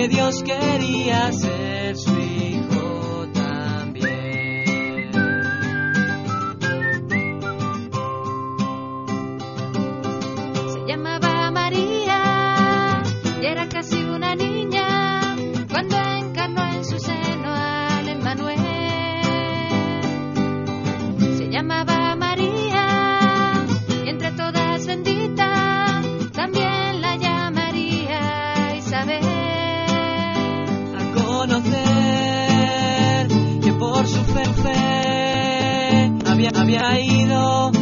que Dios quería ser su hijo también. Se llamaba María y era casi una niña cuando encarnó en su seno al Emmanuel. Se llamaba María y entre todas bendita también la llamaría Isabel. A conocer que por su fe había ido